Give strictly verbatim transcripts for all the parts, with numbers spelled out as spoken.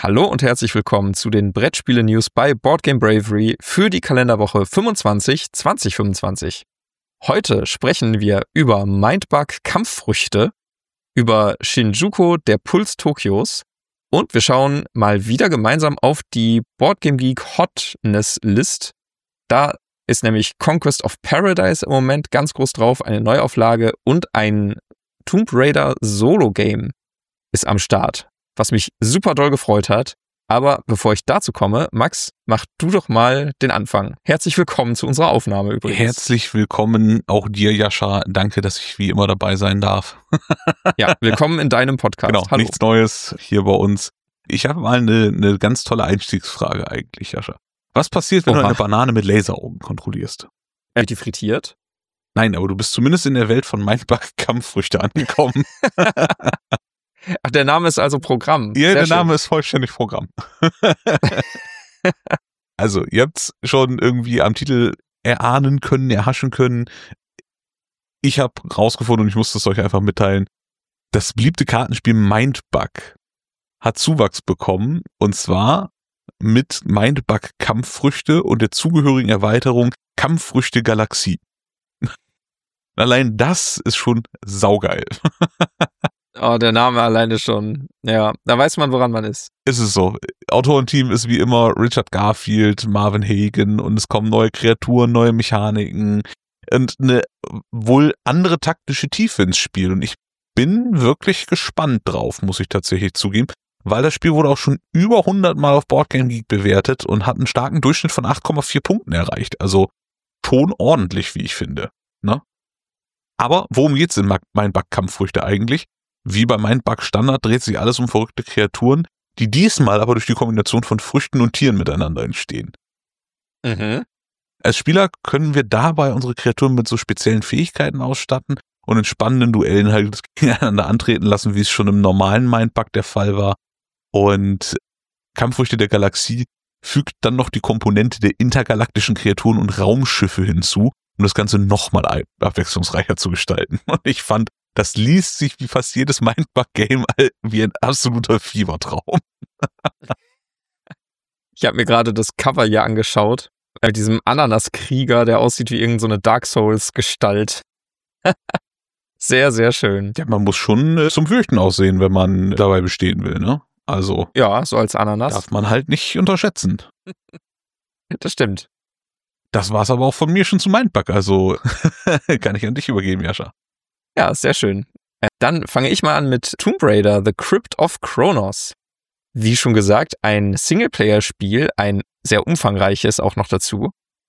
Hallo und herzlich willkommen zu den Brettspiele-News bei Board Game Bravery für die Kalenderwoche fünfundzwanzig zwanzig fünfundzwanzig. Heute sprechen wir über Mindbug Kampffrüchte, über Shinjuku, der Puls Tokios und wir schauen mal wieder gemeinsam auf die Board Game Geek Hotness List. Da ist nämlich Conquest of Paradise im Moment ganz groß drauf, eine Neuauflage und ein Tomb Raider Solo-Game ist am Start, was mich super doll gefreut hat. Aber bevor ich dazu komme, Max, mach du doch mal den Anfang. Herzlich willkommen zu unserer Aufnahme übrigens. Herzlich willkommen auch dir, Jascha. Danke, dass ich wie immer dabei sein darf. Ja, willkommen in deinem Podcast. Genau, Hallo. Nichts Neues hier bei uns. Ich habe mal eine, eine ganz tolle Einstiegsfrage eigentlich, Jascha. Was passiert, wenn Oha. du eine Banane mit Laseraugen kontrollierst? Wird die frittiert? Nein, aber du bist zumindest in der Welt von Mindbug Kampffrüchte angekommen. Ach, der Name ist also Programm. Ja, Sehr der schön. Name ist vollständig Programm. Also, ihr habt's schon irgendwie am Titel erahnen können, erhaschen können. Ich habe rausgefunden und ich musste es euch einfach mitteilen. Das beliebte Kartenspiel Mindbug hat Zuwachs bekommen und zwar mit Mindbug Kampffrüchte und der zugehörigen Erweiterung Kampffrüchte Galaxie. Allein das ist schon saugeil. Oh, der Name alleine schon. Ja, da weiß man, woran man ist. Ist es so. Autorenteam ist wie immer Richard Garfield, Marvin Hagen und es kommen neue Kreaturen, neue Mechaniken und eine wohl andere taktische Tiefe ins Spiel. Und ich bin wirklich gespannt drauf, muss ich tatsächlich zugeben, weil das Spiel wurde auch schon über hundert Mal auf Board Game Geek bewertet und hat einen starken Durchschnitt von acht Komma vier Punkten erreicht. Also schon ordentlich, wie ich finde. Ne? Aber worum geht's in Mindbug Kampffrüchte eigentlich? Wie bei Mindbug Standard dreht sich alles um verrückte Kreaturen, die diesmal aber durch die Kombination von Früchten und Tieren miteinander entstehen. Mhm. Als Spieler können wir dabei unsere Kreaturen mit so speziellen Fähigkeiten ausstatten und in spannenden Duellen halt gegeneinander antreten lassen, wie es schon im normalen Mindbug der Fall war. Und Kampffrüchte der Galaxie fügt dann noch die Komponente der intergalaktischen Kreaturen und Raumschiffe hinzu, um das Ganze nochmal abwechslungsreicher zu gestalten. Und ich fand, das liest sich wie fast jedes Mindbug-Game wie ein absoluter Fiebertraum. Ich habe mir gerade das Cover hier angeschaut. Mit diesem Ananas-Krieger, der aussieht wie irgendeine so eine Dark Souls-Gestalt. Sehr, sehr schön. Ja, man muss schon äh, zum Fürchten aussehen, wenn man dabei bestehen will, ne? Also Ja, so als Ananas. darf man halt nicht unterschätzen. Das stimmt. Das war's aber auch von mir schon zu Mindbug, also kann ich an dich übergeben, Jascha. Ja, sehr schön. Äh, Dann fange ich mal an mit Tomb Raider, The Crypt of Kronos. Wie schon gesagt, ein Singleplayer-Spiel, ein sehr umfangreiches auch noch dazu,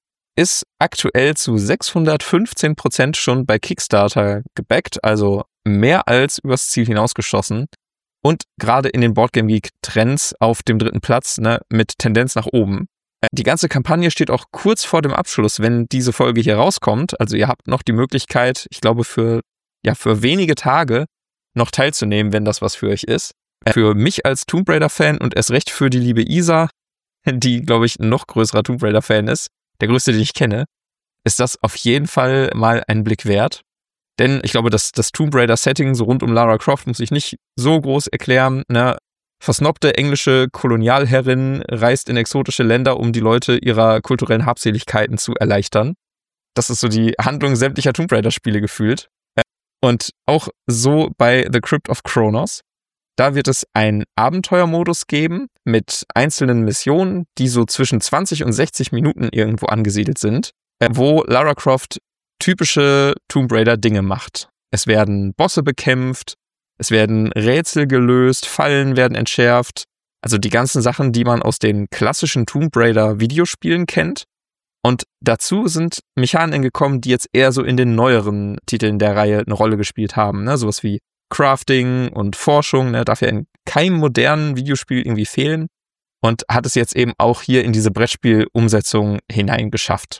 ist aktuell zu sechshundertfünfzehn Prozent schon bei Kickstarter gebackt, also mehr als übers Ziel hinausgeschossen und gerade in den Board Game Geek Trends auf dem dritten Platz, ne, mit Tendenz nach oben. Äh, Die ganze Kampagne steht auch kurz vor dem Abschluss, wenn diese Folge hier rauskommt. Also ihr habt noch die Möglichkeit, ich glaube für ja für wenige Tage noch teilzunehmen, wenn das was für euch ist. Für mich als Tomb Raider-Fan und erst recht für die liebe Isa, die, glaube ich, ein noch größerer Tomb Raider-Fan ist, der größte, den ich kenne, ist das auf jeden Fall mal einen Blick wert. Denn ich glaube, das, das Tomb Raider-Setting so rund um Lara Croft muss ich nicht so groß erklären. Ne? Versnobte englische Kolonialherrin reist in exotische Länder, um die Leute ihrer kulturellen Habseligkeiten zu erleichtern. Das ist so die Handlung sämtlicher Tomb Raider-Spiele gefühlt. Und auch so bei The Crypt of Kronos. Da wird es einen Abenteuermodus geben mit einzelnen Missionen, die so zwischen zwanzig und sechzig Minuten irgendwo angesiedelt sind, wo Lara Croft typische Tomb Raider Dinge macht. Es werden Bosse bekämpft, es werden Rätsel gelöst, Fallen werden entschärft. Also die ganzen Sachen, die man aus den klassischen Tomb Raider Videospielen kennt. Und dazu sind Mechaniken gekommen, die jetzt eher so in den neueren Titeln der Reihe eine Rolle gespielt haben. Ne? Sowas wie Crafting und Forschung, ne? Darf ja in keinem modernen Videospiel irgendwie fehlen. Und hat es jetzt eben auch hier in diese Brettspiel-Umsetzung hineingeschafft.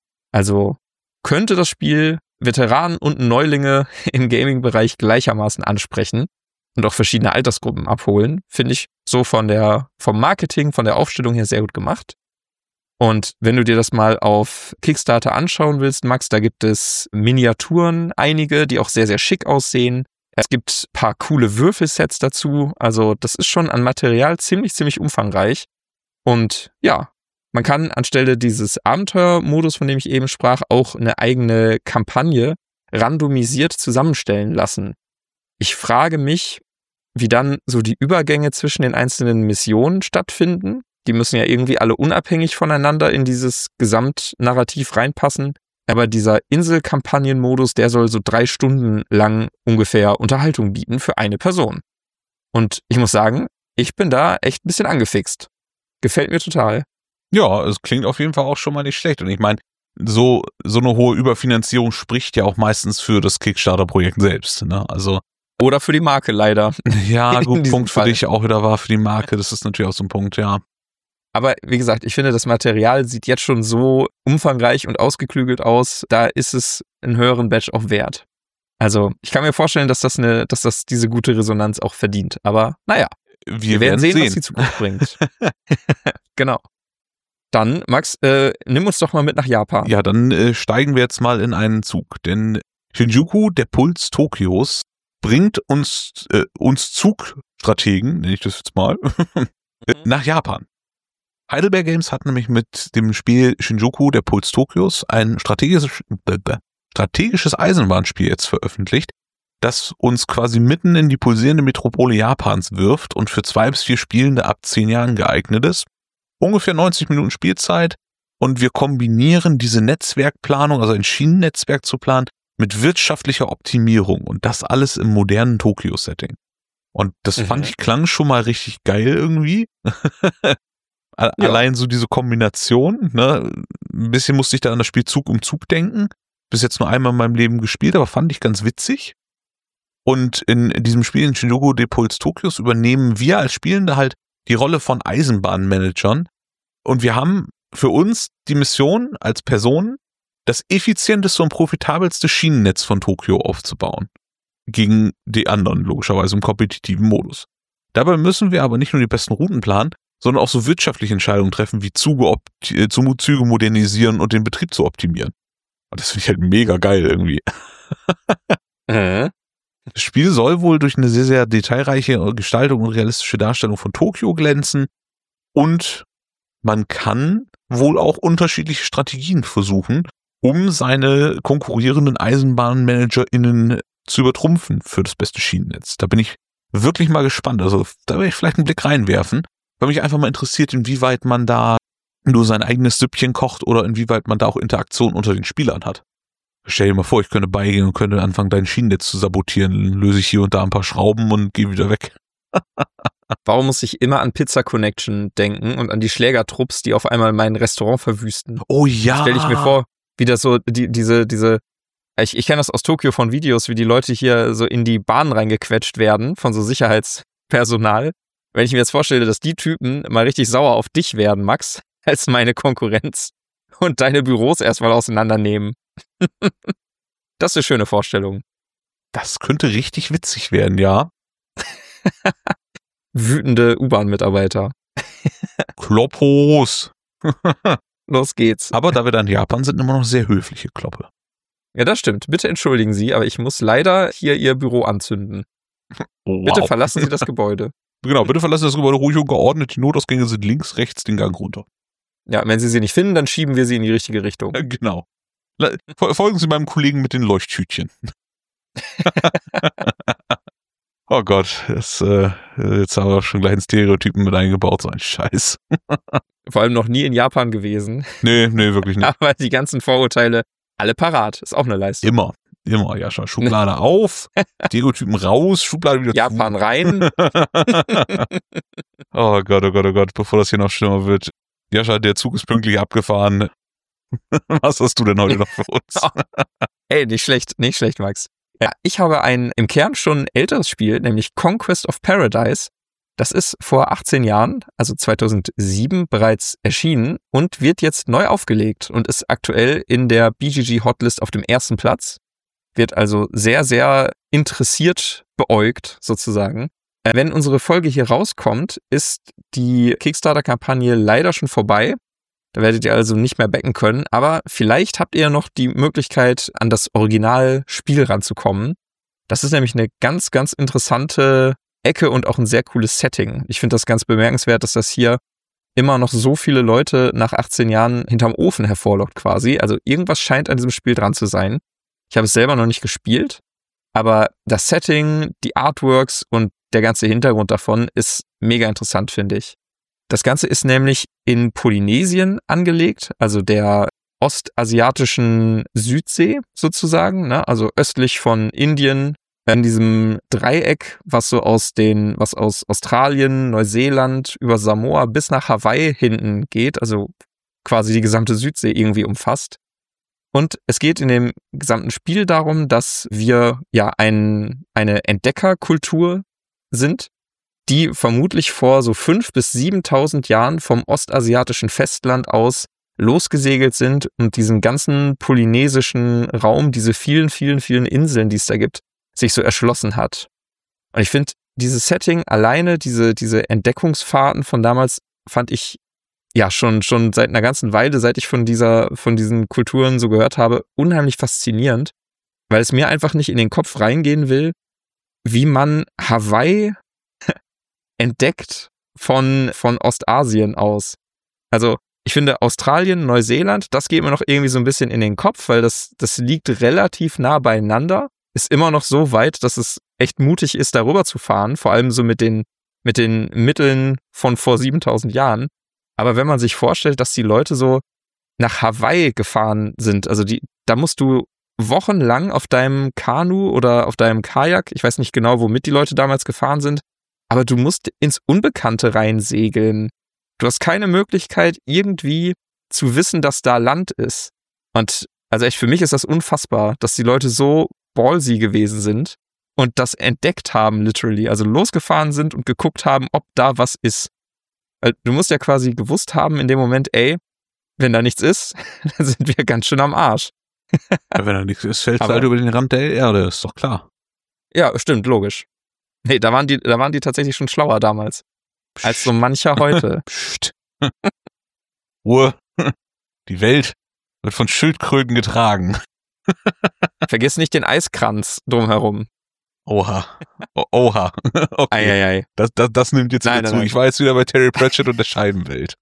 Also könnte das Spiel Veteranen und Neulinge im Gaming-Bereich gleichermaßen ansprechen und auch verschiedene Altersgruppen abholen. Finde ich so von der, vom Marketing, von der Aufstellung her sehr gut gemacht. Und wenn du dir das mal auf Kickstarter anschauen willst, Max, da gibt es Miniaturen, einige, die auch sehr, sehr schick aussehen. Es gibt ein paar coole Würfelsets dazu. Also das ist schon an Material ziemlich, ziemlich umfangreich. Und ja, man kann anstelle dieses Abenteuermodus, von dem ich eben sprach, auch eine eigene Kampagne randomisiert zusammenstellen lassen. Ich frage mich, wie dann so die Übergänge zwischen den einzelnen Missionen stattfinden. Die müssen ja irgendwie alle unabhängig voneinander in dieses Gesamtnarrativ reinpassen. Aber dieser Insel-Kampagnen-Modus, der soll so drei Stunden lang ungefähr Unterhaltung bieten für eine Person. Und ich muss sagen, ich bin da echt ein bisschen angefixt. Gefällt mir total. Ja, es klingt auf jeden Fall auch schon mal nicht schlecht. Und ich meine, so, so eine hohe Überfinanzierung spricht ja auch meistens für das Kickstarter-Projekt selbst. Ne? Also Oder für die Marke leider. Ja, gut, Punkt für Fall. dich auch wieder war für die Marke. Das ist natürlich auch so ein Punkt, ja. Aber wie gesagt, ich finde, das Material sieht jetzt schon so umfangreich und ausgeklügelt aus. Da ist es einen höheren Badge auch wert. Also ich kann mir vorstellen, dass das eine, dass das diese gute Resonanz auch verdient. Aber naja, wir, wir werden sehen, sehen, was die Zukunft bringt. Genau. Dann, Max, äh, nimm uns doch mal mit nach Japan. Ja, dann äh, steigen wir jetzt mal in einen Zug. Denn Shinjuku, der Puls Tokios, bringt uns, äh, uns Zugstrategen, nenne ich das jetzt mal, nach Japan. Heidelberg Games hat nämlich mit dem Spiel Shinjuku, der Puls Tokios, ein strategisches, äh, strategisches Eisenbahnspiel jetzt veröffentlicht, das uns quasi mitten in die pulsierende Metropole Japans wirft und für zwei bis vier Spielende ab zehn Jahren geeignet ist. Ungefähr neunzig Minuten Spielzeit und wir kombinieren diese Netzwerkplanung, also ein Schienennetzwerk zu planen, mit wirtschaftlicher Optimierung und das alles im modernen Tokio-Setting. Und das Mhm. fand ich klang schon mal richtig geil irgendwie. Ja. Allein so diese Kombination, ne? Ein bisschen musste ich da an das Spiel Zug um Zug denken. Bis jetzt nur einmal in meinem Leben gespielt, aber fand ich ganz witzig. Und in diesem Spiel in Shinjuku de Puls Tokios übernehmen wir als Spielende halt die Rolle von Eisenbahnmanagern. Und wir haben für uns die Mission als Person, das effizienteste und profitabelste Schienennetz von Tokio aufzubauen. Gegen die anderen, logischerweise im kompetitiven Modus. Dabei müssen wir aber nicht nur die besten Routen planen, sondern auch so wirtschaftliche Entscheidungen treffen, wie Züge, opti- Züge modernisieren und den Betrieb zu optimieren. Und das finde ich halt mega geil irgendwie. Mhm. Das Spiel soll wohl durch eine sehr, sehr detailreiche Gestaltung und realistische Darstellung von Tokio glänzen und man kann wohl auch unterschiedliche Strategien versuchen, um seine konkurrierenden EisenbahnmanagerInnen zu übertrumpfen für das beste Schienennetz. Da bin ich wirklich mal gespannt. Also da werde ich vielleicht einen Blick reinwerfen, weil mich einfach mal interessiert, inwieweit man da nur sein eigenes Süppchen kocht oder inwieweit man da auch Interaktion unter den Spielern hat. Stell dir mal vor, ich könnte beigehen und könnte anfangen, dein Schienennetz zu sabotieren. Dann löse ich hier und da ein paar Schrauben und gehe wieder weg. Warum muss ich immer an Pizza Connection denken und an die Schlägertrupps, die auf einmal mein Restaurant verwüsten? Oh ja. Stell ich mir vor, wie das so, die, diese, diese, ich, ich kenne das aus Tokio von Videos, wie die Leute hier so in die Bahn reingequetscht werden von so Sicherheitspersonal. Wenn ich mir jetzt vorstelle, dass die Typen mal richtig sauer auf dich werden, Max, als meine Konkurrenz und deine Büros erstmal auseinandernehmen. Das ist eine schöne Vorstellung. Das könnte richtig witzig werden, ja. Wütende U-Bahn-Mitarbeiter. Kloppos. Los geht's. Aber da wir dann in Japan sind, immer noch sehr höfliche Kloppe. Ja, das stimmt. Bitte entschuldigen Sie, aber ich muss leider hier Ihr Büro anzünden. Wow. Bitte verlassen Sie das Gebäude. Genau, bitte verlassen Sie das Gebäude ruhig und geordnet. Die Notausgänge sind links, rechts den Gang runter. Ja, wenn Sie sie nicht finden, dann schieben wir sie in die richtige Richtung. Ja, genau. Folgen Sie meinem Kollegen mit den Leuchttütchen. Oh Gott, das, äh, jetzt haben wir schon gleich einen Stereotypen mit eingebaut, so ein Scheiß. Vor allem noch nie in Japan gewesen. Nee, nee, wirklich nicht. Aber die ganzen Vorurteile, alle parat. Ist auch eine Leistung. Immer, immer, ja schon. Schublade auf, Stereotypen raus, Schublade wieder Japan zu. rein. Oh Gott, oh Gott, oh Gott, bevor das hier noch schlimmer wird. Jascha, der Zug ist pünktlich abgefahren. Was hast du denn heute noch für uns? Ey, nicht schlecht, nicht schlecht, Max. Ja, ich habe ein im Kern schon älteres Spiel, nämlich Conquest of Paradise. Das ist vor achtzehn Jahren, also zweitausendsieben, bereits erschienen und wird jetzt neu aufgelegt und ist aktuell in der B G G Hotlist auf dem ersten Platz. Wird also sehr, sehr interessiert beäugt, sozusagen. Wenn unsere Folge hier rauskommt, ist die Kickstarter-Kampagne leider schon vorbei. Da werdet ihr also nicht mehr backen können, aber vielleicht habt ihr noch die Möglichkeit, an das Originalspiel ranzukommen. Das ist nämlich eine ganz, ganz interessante Ecke und auch ein sehr cooles Setting. Ich finde das ganz bemerkenswert, dass das hier immer noch so viele Leute nach achtzehn Jahren hinterm Ofen hervorlockt quasi. Also irgendwas scheint an diesem Spiel dran zu sein. Ich habe es selber noch nicht gespielt, aber das Setting, die Artworks und der ganze Hintergrund davon ist mega interessant, finde ich. Das Ganze ist nämlich in Polynesien angelegt, also der ostasiatischen Südsee sozusagen, ne? Also östlich von Indien, in diesem Dreieck, was so aus den, was aus Australien, Neuseeland über Samoa bis nach Hawaii hinten geht, also quasi die gesamte Südsee irgendwie umfasst. Und es geht in dem gesamten Spiel darum, dass wir ja ein, eine Entdeckerkultur sind, die vermutlich vor so fünf bis siebentausend Jahren vom ostasiatischen Festland aus losgesegelt sind und diesen ganzen polynesischen Raum, diese vielen, vielen, vielen Inseln, die es da gibt, sich so erschlossen hat. Und ich finde, dieses Setting alleine, diese, diese Entdeckungsfahrten von damals, fand ich ja schon, schon seit einer ganzen Weile, seit ich von dieser, von diesen Kulturen so gehört habe, unheimlich faszinierend, weil es mir einfach nicht in den Kopf reingehen will, wie man Hawaii entdeckt von, von Ostasien aus. Also, ich finde Australien, Neuseeland, das geht mir noch irgendwie so ein bisschen in den Kopf, weil das, das liegt relativ nah beieinander. Ist immer noch so weit, dass es echt mutig ist, darüber zu fahren, vor allem so mit den, mit den Mitteln von vor siebentausend Jahren. Aber wenn man sich vorstellt, dass die Leute so nach Hawaii gefahren sind, also die, da musst du wochenlang auf deinem Kanu oder auf deinem Kajak, ich weiß nicht genau, womit die Leute damals gefahren sind, aber du musst ins Unbekannte reinsegeln. Du hast keine Möglichkeit, irgendwie zu wissen, dass da Land ist. Und also echt, für mich ist das unfassbar, dass die Leute so ballsy gewesen sind und das entdeckt haben, literally. Also losgefahren sind und geguckt haben, ob da was ist. Weil du musst ja quasi gewusst haben in dem Moment, ey, wenn da nichts ist, dann sind wir ganz schön am Arsch. Ja, wenn da nichts ist, fällt es halt über den Rand der Erde, ist doch klar. Ja, stimmt, logisch. Nee, da waren die, da waren die tatsächlich schon schlauer damals. Psst. Als so mancher heute. Psst. Ruhe. Die Welt wird von Schildkröten getragen. Vergiss nicht den Eiskranz drumherum. Oha. O- Oha. Okay. Eieiei. Das, das, das nimmt jetzt nein, wieder nein, zu. nein. Ich war jetzt wieder bei Terry Pratchett und der Scheibenwelt.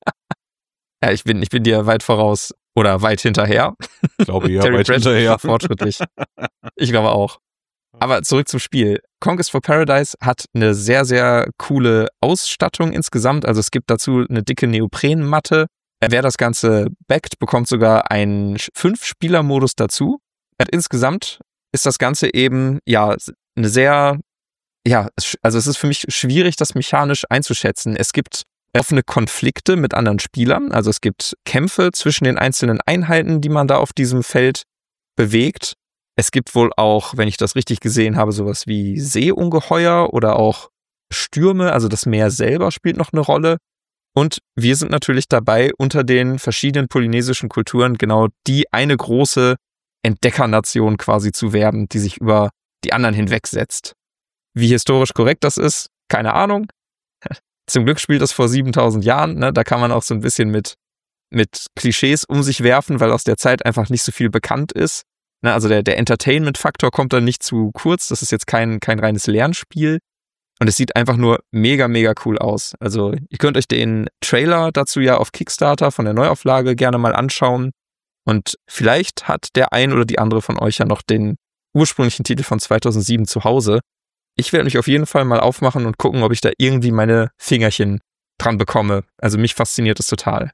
Ja, ich bin, ich bin dir weit voraus. Oder weit hinterher. Ich glaube ja, Terry weit Pratchett hinterher. ist fortschrittlich. Ich glaube auch. Aber zurück zum Spiel. Conquest for Paradise hat eine sehr, sehr coole Ausstattung insgesamt. Also es gibt dazu eine dicke Neoprenmatte. Wer das Ganze backt, bekommt sogar einen Fünf-Spieler-Modus dazu. Und insgesamt ist das Ganze eben, ja, eine sehr, ja, also es ist für mich schwierig, das mechanisch einzuschätzen. Es gibt offene Konflikte mit anderen Spielern. Also es gibt Kämpfe zwischen den einzelnen Einheiten, die man da auf diesem Feld bewegt. Es gibt wohl auch, wenn ich das richtig gesehen habe, sowas wie Seeungeheuer oder auch Stürme, also das Meer selber spielt noch eine Rolle. Und wir sind natürlich dabei, unter den verschiedenen polynesischen Kulturen genau die eine große Entdeckernation quasi zu werden, die sich über die anderen hinwegsetzt. Wie historisch korrekt das ist, keine Ahnung. Zum Glück spielt das vor siebentausend Jahren, ne? Da kann man auch so ein bisschen mit, mit Klischees um sich werfen, weil aus der Zeit einfach nicht so viel bekannt ist. Also der, der Entertainment-Faktor kommt dann nicht zu kurz. Das ist jetzt kein, kein reines Lernspiel. Und es sieht einfach nur mega, mega cool aus. Also ihr könnt euch den Trailer dazu ja auf Kickstarter von der Neuauflage gerne mal anschauen. Und vielleicht hat der ein oder die andere von euch ja noch den ursprünglichen Titel von zweitausendsieben zu Hause. Ich werde mich auf jeden Fall mal aufmachen und gucken, ob ich da irgendwie meine Fingerchen dran bekomme. Also mich fasziniert es total.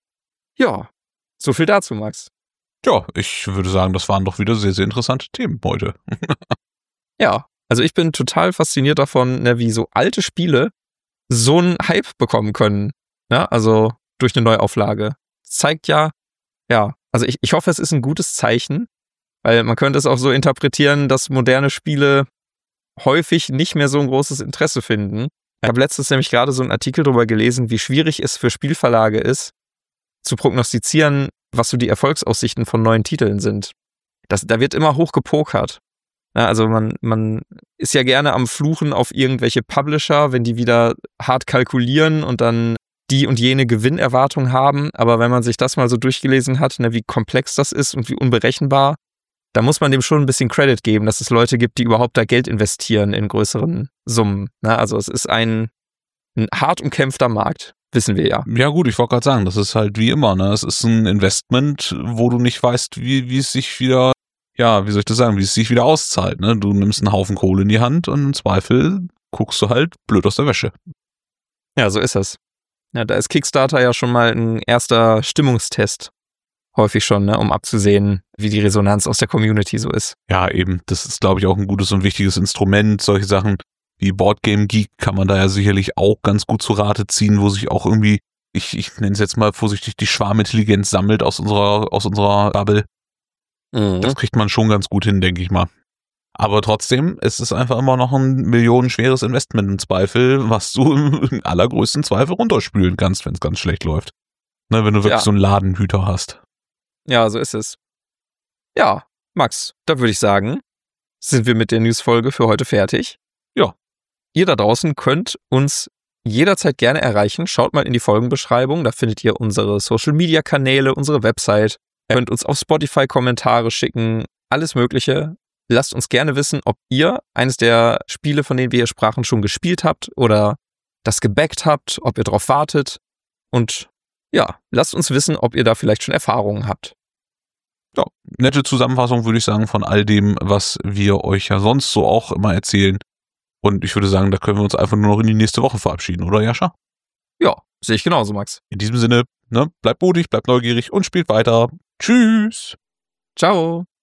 Ja, so viel dazu, Max. Ja, ich würde sagen, das waren doch wieder sehr, sehr interessante Themen heute. Ja, also ich bin total fasziniert davon, ne, wie so alte Spiele so einen Hype bekommen können. Ne? Also durch eine Neuauflage. Das zeigt ja, ja, also ich, ich hoffe, es ist ein gutes Zeichen, weil man könnte es auch so interpretieren, dass moderne Spiele häufig nicht mehr so ein großes Interesse finden. Ich habe letztens nämlich gerade so einen Artikel darüber gelesen, wie schwierig es für Spielverlage ist, zu prognostizieren, was so die Erfolgsaussichten von neuen Titeln sind. Das, da wird immer hoch gepokert. Ja, also man, man ist ja gerne am Fluchen auf irgendwelche Publisher, wenn die wieder hart kalkulieren und dann die und jene Gewinnerwartung haben. Aber wenn man sich das mal so durchgelesen hat, ne, wie komplex das ist und wie unberechenbar, da muss man dem schon ein bisschen Credit geben, dass es Leute gibt, die überhaupt da Geld investieren in größeren Summen. Na, also es ist ein, ein hart umkämpfter Markt, wissen wir ja. Ja gut, ich wollte gerade sagen, das ist halt wie immer, ne? Es ist ein Investment, wo du nicht weißt, wie, wie es sich wieder, ja, wie soll ich das sagen, wie es sich wieder auszahlt, ne? Du nimmst einen Haufen Kohle in die Hand und im Zweifel guckst du halt blöd aus der Wäsche. Ja, so ist es. Ja, da ist Kickstarter ja schon mal ein erster Stimmungstest. Häufig schon, ne, um abzusehen, wie die Resonanz aus der Community so ist. Ja, eben. Das ist, glaube ich, auch ein gutes und wichtiges Instrument. Solche Sachen wie Boardgame Geek kann man da ja sicherlich auch ganz gut zu Rate ziehen, wo sich auch irgendwie, ich, ich nenne es jetzt mal vorsichtig, die Schwarmintelligenz sammelt aus unserer, aus unserer Bubble. Mhm. Das kriegt man schon ganz gut hin, denke ich mal. Aber trotzdem, es ist einfach immer noch ein millionenschweres Investment im Zweifel, was du im, im allergrößten Zweifel runterspülen kannst, wenn es ganz schlecht läuft. Ne, wenn du wirklich ja. so einen Ladenhüter hast. Ja, so ist es. Ja, Max, da würde ich sagen, sind wir mit der Newsfolge für heute fertig. Ja. Ihr da draußen könnt uns jederzeit gerne erreichen. Schaut mal in die Folgenbeschreibung, da findet ihr unsere Social-Media-Kanäle, unsere Website. Ihr könnt uns auf Spotify Kommentare schicken, alles Mögliche. Lasst uns gerne wissen, ob ihr eines der Spiele, von denen wir hier sprachen, schon gespielt habt oder das gebackt habt, ob ihr drauf wartet. Und ja, lasst uns wissen, ob ihr da vielleicht schon Erfahrungen habt. Ja, nette Zusammenfassung, würde ich sagen, von all dem, was wir euch ja sonst so auch immer erzählen. Und ich würde sagen, da können wir uns einfach nur noch in die nächste Woche verabschieden, oder Jascha? Ja, sehe ich genauso, Max. In diesem Sinne, ne, bleibt mutig, bleibt neugierig und spielt weiter. Tschüss! Ciao!